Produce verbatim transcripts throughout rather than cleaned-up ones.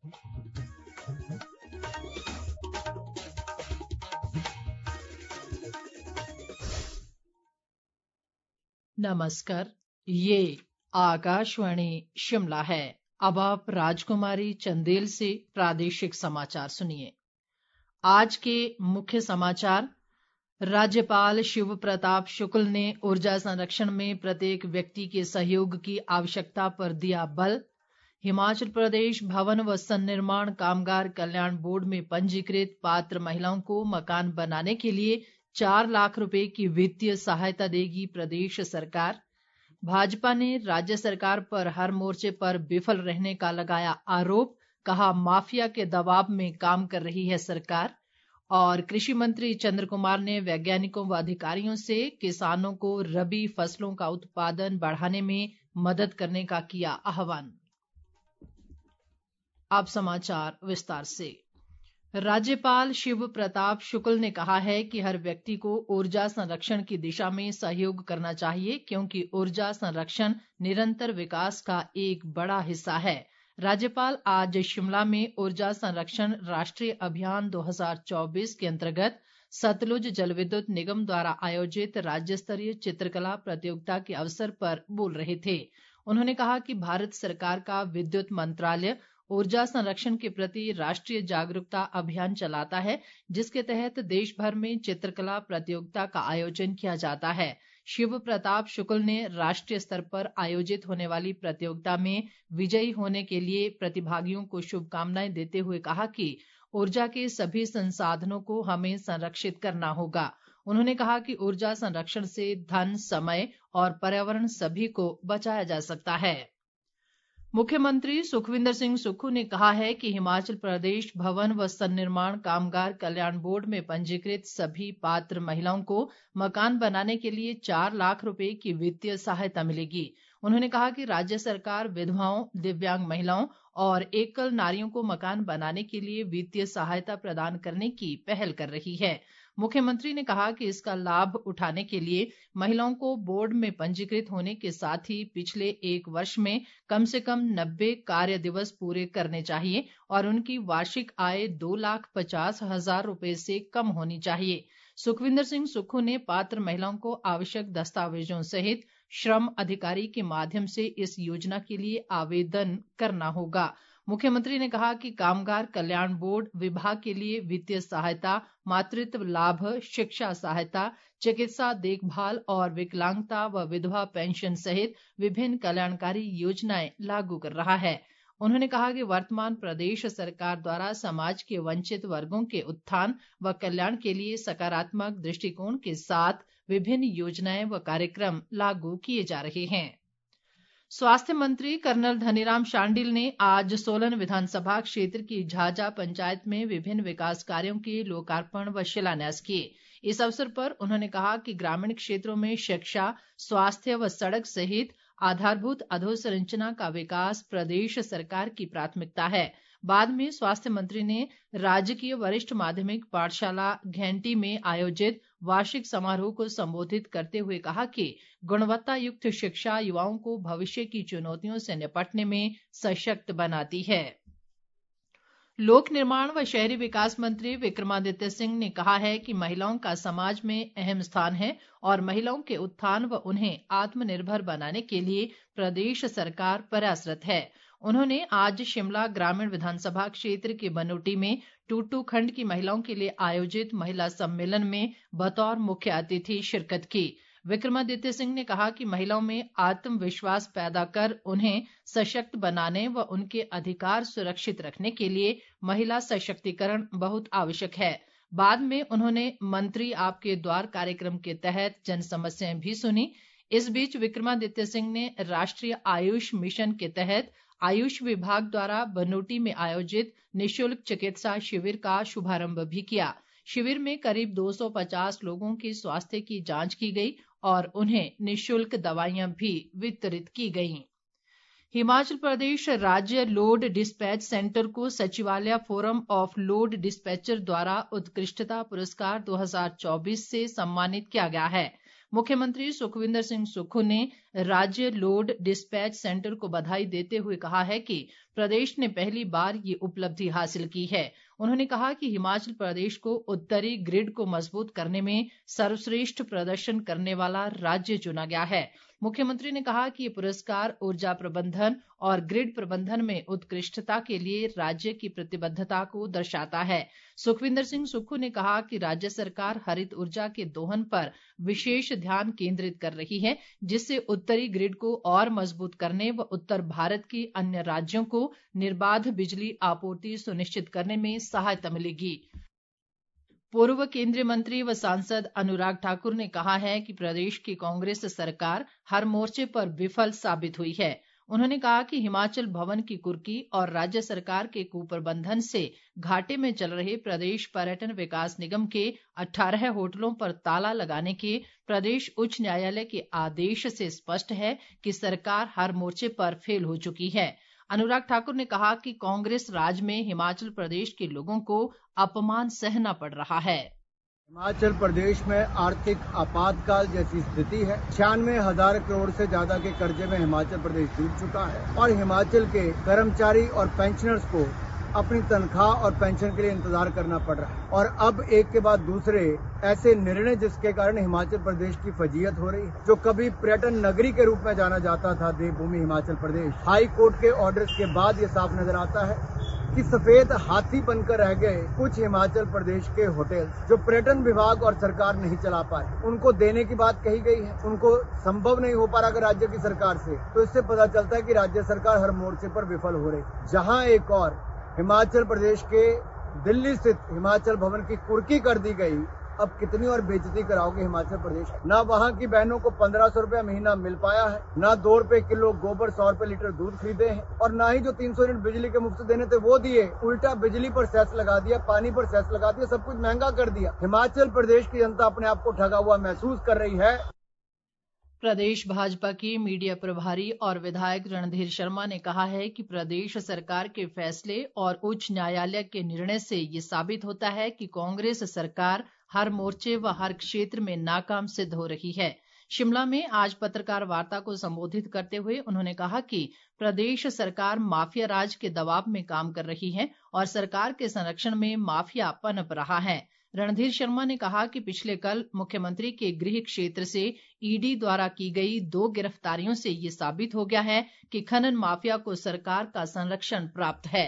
नमस्कार, ये आकाशवाणी शिमला है। अब आप राजकुमारी चंदेल से प्रादेशिक समाचार सुनिए। आज के मुख्य समाचार। राज्यपाल शिव प्रताप शुक्ल ने ऊर्जा संरक्षण में प्रत्येक व्यक्ति के सहयोग की आवश्यकता पर दिया बल। हिमाचल प्रदेश भवन व सन्निर्माण कामगार कल्याण बोर्ड में पंजीकृत पात्र महिलाओं को मकान बनाने के लिए चार लाख रुपए की वित्तीय सहायता देगी प्रदेश सरकार। भाजपा ने राज्य सरकार पर हर मोर्चे पर विफल रहने का लगाया आरोप, कहा माफिया के दबाव में काम कर रही है सरकार। और कृषि मंत्री चंद्र कुमार ने वैज्ञानिकों व अधिकारियों से किसानों को रबी फसलों का उत्पादन बढ़ाने में मदद करने का किया आह्वान। अब समाचार विस्तार से। राज्यपाल शिव प्रताप शुक्ल ने कहा है कि हर व्यक्ति को ऊर्जा संरक्षण की दिशा में सहयोग करना चाहिए, क्योंकि ऊर्जा संरक्षण निरंतर विकास का एक बड़ा हिस्सा है। राज्यपाल आज शिमला में ऊर्जा संरक्षण राष्ट्रीय अभियान दो हज़ार चौबीस के अंतर्गत सतलुज जलविद्युत निगम द्वारा आयोजित राज्य स्तरीय चित्रकला प्रतियोगिता के अवसर पर बोल रहे थे। उन्होंने कहा कि भारत सरकार का विद्युत मंत्रालय ऊर्जा संरक्षण के प्रति राष्ट्रीय जागरूकता अभियान चलाता है, जिसके तहत देश भर में चित्रकला प्रतियोगिता का आयोजन किया जाता है। शिव प्रताप शुक्ल ने राष्ट्रीय स्तर पर आयोजित होने वाली प्रतियोगिता में विजयी होने के लिए प्रतिभागियों को शुभकामनाएं देते हुए कहा कि ऊर्जा के सभी संसाधनों को हमें संरक्षित करना होगा। उन्होंने कहा कि ऊर्जा संरक्षण से धन, समय और पर्यावरण सभी को बचाया जा सकता है। मुख्यमंत्री सुखविंदर सिंह सुक्खू ने कहा है कि हिमाचल प्रदेश भवन व सन्निर्माण कामगार कल्याण बोर्ड में पंजीकृत सभी पात्र महिलाओं को मकान बनाने के लिए चार लाख रुपए की वित्तीय सहायता मिलेगी। उन्होंने कहा कि राज्य सरकार विधवाओं, दिव्यांग महिलाओं और एकल नारियों को मकान बनाने के लिए वित्तीय सहायता प्रदान करने की पहल कर रही है। मुख्यमंत्री ने कहा कि इसका लाभ उठाने के लिए महिलाओं को बोर्ड में पंजीकृत होने के साथ ही पिछले एक वर्ष में कम से कम नब्बे कार्य दिवस पूरे करने चाहिए और उनकी वार्षिक आय दो लाख पचास हजार रुपए से कम होनी चाहिए। सुखविंदर सिंह सुक्खू ने पात्र महिलाओं को आवश्यक दस्तावेजों सहित श्रम अधिकारी के माध्यम से इस योजना के लिए आवेदन करना होगा। मुख्यमंत्री ने कहा कि कामगार कल्याण बोर्ड विभाग के लिए वित्तीय सहायता, मातृत्व लाभ, शिक्षा सहायता, चिकित्सा देखभाल और विकलांगता व विधवा पेंशन सहित विभिन्न कल्याणकारी योजनाएं लागू कर रहा है। उन्होंने कहा कि वर्तमान प्रदेश सरकार द्वारा समाज के वंचित वर्गों के उत्थान व कल्याण के लिए सकारात्मक दृष्टिकोण के साथ विभिन्न योजनाएं व कार्यक्रम लागू किए जा रहे हैं। स्वास्थ्य मंत्री कर्नल धनीराम शांडिल ने आज सोलन विधानसभा क्षेत्र की झाजा पंचायत में विभिन्न विकास कार्यों के लोकार्पण व शिलान्यास किए। इस अवसर पर उन्होंने कहा कि ग्रामीण क्षेत्रों में शिक्षा, स्वास्थ्य व सड़क सहित आधारभूत अधोसंरचना का विकास प्रदेश सरकार की प्राथमिकता है। बाद में स्वास्थ्य मंत्री ने राजकीय वरिष्ठ माध्यमिक पाठशाला घैंटी में आयोजित वार्षिक समारोह को संबोधित करते हुए कहा कि गुणवत्ता युक्त शिक्षा युवाओं को भविष्य की चुनौतियों से निपटने में सशक्त बनाती है। लोक निर्माण व शहरी विकास मंत्री विक्रमादित्य सिंह ने कहा है कि महिलाओं का समाज में अहम स्थान है और महिलाओं के उत्थान व उन्हें आत्मनिर्भर बनाने के लिए प्रदेश सरकार प्रयासरत है। उन्होंने आज शिमला ग्रामीण विधानसभा क्षेत्र के बनूटी में टूटू खंड की महिलाओं के लिए आयोजित महिला सम्मेलन में बतौर मुख्य अतिथि शिरकत की। विक्रमादित्य सिंह ने कहा कि महिलाओं में आत्मविश्वास पैदा कर उन्हें सशक्त बनाने व उनके अधिकार सुरक्षित रखने के लिए महिला सशक्तिकरण बहुत आवश्यक है। बाद में उन्होंने मंत्री आपके द्वार कार्यक्रम के तहत जन समस्याएं भी सुनी। इस बीच विक्रमादित्य सिंह ने राष्ट्रीय आयुष मिशन के तहत आयुष विभाग द्वारा बनूटी में आयोजित निःशुल्क चिकित्सा शिविर का शुभारंभ भी किया। शिविर में करीब दो सौ पचास लोगों के स्वास्थ्य की जांच की गई और उन्हें निःशुल्क दवाइयां भी वितरित की गईं। हिमाचल प्रदेश राज्य लोड डिस्पैच सेंटर को सचिवालय फोरम ऑफ लोड डिस्पैचर द्वारा उत्कृष्टता पुरस्कार दो हज़ार चौबीस से सम्मानित किया गया है। मुख्यमंत्री सुखविंदर सिंह सुक्खू ने राज्य लोड डिस्पैच सेंटर को बधाई देते हुए कहा है कि प्रदेश ने पहली बार ये उपलब्धि हासिल की है। उन्होंने कहा कि हिमाचल प्रदेश को उत्तरी ग्रिड को मजबूत करने में सर्वश्रेष्ठ प्रदर्शन करने वाला राज्य चुना गया है। मुख्यमंत्री ने कहा कि ये पुरस्कार ऊर्जा प्रबंधन और ग्रिड प्रबंधन में उत्कृष्टता के लिए राज्य की प्रतिबद्धता को दर्शाता है। सुखविंदर सिंह सुक्खू ने कहा कि राज्य सरकार हरित ऊर्जा के दोहन पर विशेष ध्यान केंद्रित कर रही है, जिससे उत्तरी ग्रिड को और मजबूत करने व उत्तर भारत के अन्य राज्यों को निर्बाध बिजली आपूर्ति सुनिश्चित करने में सहायता मिलेगी। पूर्व केंद्रीय मंत्री व सांसद अनुराग ठाकुर ने कहा है कि प्रदेश की कांग्रेस सरकार हर मोर्चे पर विफल साबित हुई है। उन्होंने कहा कि हिमाचल भवन की कुर्की और राज्य सरकार के कुप्रबंधन से घाटे में चल रहे प्रदेश पर्यटन विकास निगम के अठारह होटलों पर ताला लगाने के प्रदेश उच्च न्यायालय के आदेश से स्पष्ट है कि सरकार हर मोर्चे पर फेल हो चुकी है। अनुराग ठाकुर ने कहा कि कांग्रेस राज में हिमाचल प्रदेश के लोगों को अपमान सहना पड़ रहा है। हिमाचल प्रदेश में आर्थिक आपातकाल जैसी स्थिति है। छियानवे हजार करोड़ से ज्यादा के कर्जे में हिमाचल प्रदेश डूब चुका है और हिमाचल के कर्मचारी और पेंशनर्स को अपनी तनख्वाह और पेंशन के लिए इंतजार करना पड़ रहा है। और अब एक के बाद दूसरे ऐसे निर्णय जिसके कारण हिमाचल प्रदेश की फजीयत हो रही है। जो कभी पर्यटन नगरी के रूप में जाना जाता था देवभूमि हिमाचल प्रदेश, हाई कोर्ट के ऑर्डर्स के बाद ये साफ नजर आता है कि सफेद हाथी बनकर रह गए कुछ हिमाचल प्रदेश के होटल जो पर्यटन विभाग और सरकार नहीं चला पाए। उनको देने की बात कही गई है, उनको संभव नहीं हो पा रहा अगर राज्य की सरकार से, तो इससे पता चलता है कि राज्य सरकार हर मोर्चे पर विफल हो रही। जहां एक और हिमाचल प्रदेश के दिल्ली स्थित हिमाचल भवन की कुर्की कर दी गई, अब कितनी और बेइज्जती कराओगे हिमाचल प्रदेश। ना वहां की बहनों को पंद्रह सौ रुपया महीना मिल पाया है, ना दो रुपए किलो गोबर, सौ रुपए लीटर दूध खरीदे हैं, और ना ही जो तीन सौ यूनिट बिजली के मुफ्त देने थे वो दिए। उल्टा बिजली पर सेस लगा दिया, पानी पर सेस लगा दिया, सब कुछ महंगा कर दिया। हिमाचल प्रदेश की जनता अपने आप को ठगा हुआ महसूस कर रही है। प्रदेश भाजपा के मीडिया प्रभारी और विधायक रणधीर शर्मा ने कहा है कि प्रदेश सरकार के फैसले और उच्च न्यायालय के निर्णय से ये साबित होता है कि कांग्रेस सरकार हर मोर्चे व हर क्षेत्र में नाकाम सिद्ध हो रही है। शिमला में आज पत्रकार वार्ता को संबोधित करते हुए उन्होंने कहा कि प्रदेश सरकार माफिया राज के दबाव में काम कर रही है और सरकार के संरक्षण में माफिया पनप रहा है। रणधीर शर्मा ने कहा कि पिछले कल मुख्यमंत्री के गृह क्षेत्र से ईडी द्वारा की गई दो गिरफ्तारियों से ये साबित हो गया है कि खनन माफिया को सरकार का संरक्षण प्राप्त है।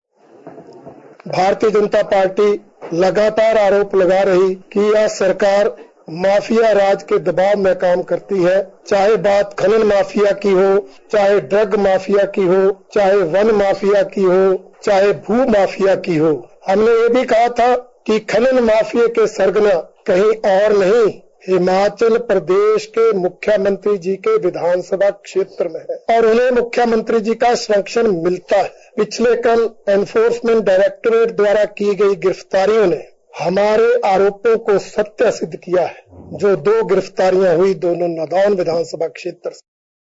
भारतीय जनता पार्टी लगातार आरोप लगा रही कि यह सरकार माफिया राज के दबाव में काम करती है। चाहे बात खनन माफिया की हो, चाहे ड्रग माफिया की हो, चाहे वन माफिया की हो, चाहे भू माफिया की हो। हमने ये भी कहा था कि खनन माफिया के सरगना कहीं और नहीं, हिमाचल प्रदेश के मुख्यमंत्री जी के विधानसभा क्षेत्र में है और उन्हें मुख्यमंत्री जी का संरक्षण मिलता है। पिछले कल एनफोर्समेंट डायरेक्टोरेट द्वारा की गई गिरफ्तारियों ने हमारे आरोपों को सत्य सिद्ध किया है। जो दो गिरफ्तारियां हुई दोनों नादौन विधानसभा क्षेत्र से।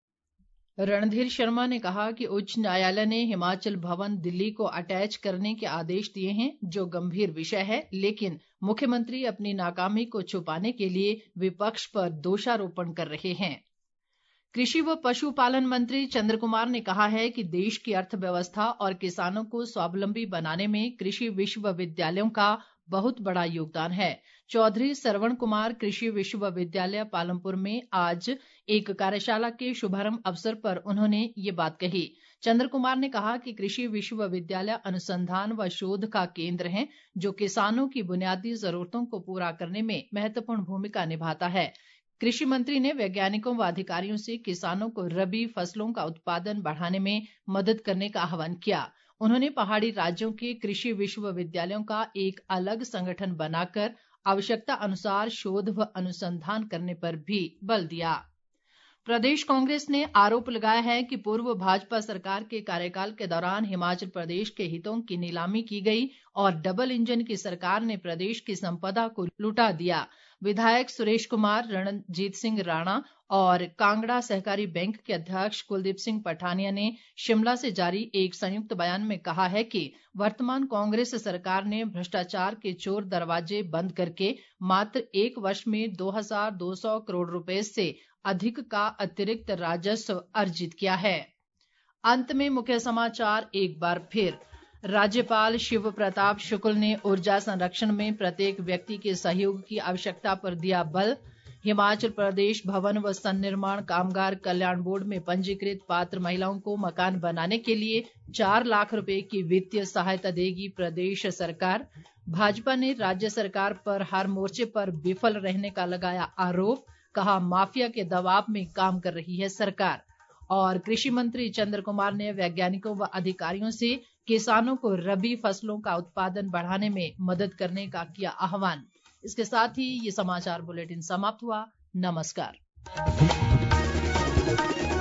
रणधीर शर्मा ने कहा कि उच्च न्यायालय ने हिमाचल भवन दिल्ली को अटैच करने के आदेश दिए हैं, जो गंभीर विषय है, लेकिन मुख्यमंत्री अपनी नाकामी को छुपाने के लिए विपक्ष पर दोषारोपण कर रहे हैं। कृषि व पशुपालन मंत्री चंद्र कुमार ने कहा है कि देश की अर्थव्यवस्था और किसानों को स्वावलंबी बनाने में कृषि विश्वविद्यालयों का बहुत बड़ा योगदान है। चौधरी सरवण कुमार कृषि विश्वविद्यालय पालमपुर में आज एक कार्यशाला के शुभारंभ अवसर पर उन्होंने ये बात कही। चंद्र कुमार ने कहा कि कृषि विश्वविद्यालय अनुसंधान व शोध का केंद्र है, जो किसानों की बुनियादी जरूरतों को पूरा करने में महत्वपूर्ण भूमिका निभाता है। कृषि मंत्री ने वैज्ञानिकों व अधिकारियों से किसानों को रबी फसलों का उत्पादन बढ़ाने में मदद करने का आह्वान किया। उन्होंने पहाड़ी राज्यों के कृषि विश्वविद्यालयों का एक अलग संगठन बनाकर आवश्यकता अनुसार शोध व अनुसंधान करने पर भी बल दिया। प्रदेश कांग्रेस ने आरोप लगाया है कि पूर्व भाजपा सरकार के कार्यकाल के दौरान हिमाचल प्रदेश के हितों की नीलामी की गई और डबल इंजन की सरकार ने प्रदेश की संपदा को लुटा दिया। विधायक सुरेश कुमार, रणजीत सिंह राणा और कांगड़ा सहकारी बैंक के अध्यक्ष कुलदीप सिंह पठानिया ने शिमला से जारी एक संयुक्त बयान में कहा है कि वर्तमान कांग्रेस सरकार ने भ्रष्टाचार के चोर दरवाजे बंद करके मात्र एक वर्ष में दो हजार दो सौ करोड़ रुपए से अधिक का अतिरिक्त राजस्व अर्जित किया है। अंत में मुख्य समाचार एक बार फिर। राज्यपाल शिव प्रताप शुक्ल ने ऊर्जा संरक्षण में प्रत्येक व्यक्ति के सहयोग की आवश्यकता पर दिया बल। हिमाचल प्रदेश भवन व सन्निर्माण कामगार कल्याण बोर्ड में पंजीकृत पात्र महिलाओं को मकान बनाने के लिए चार लाख रुपए की वित्तीय सहायता देगी प्रदेश सरकार। भाजपा ने राज्य सरकार पर हर मोर्चे पर विफल रहने का लगाया आरोप, कहा माफिया के दबाव में काम कर रही है सरकार। और कृषि मंत्री चंद्र कुमार ने वैज्ञानिकों व अधिकारियों से किसानों को रबी फसलों का उत्पादन बढ़ाने में मदद करने का किया आह्वान। इसके साथ ही ये समाचार बुलेटिन समाप्त हुआ। नमस्कार।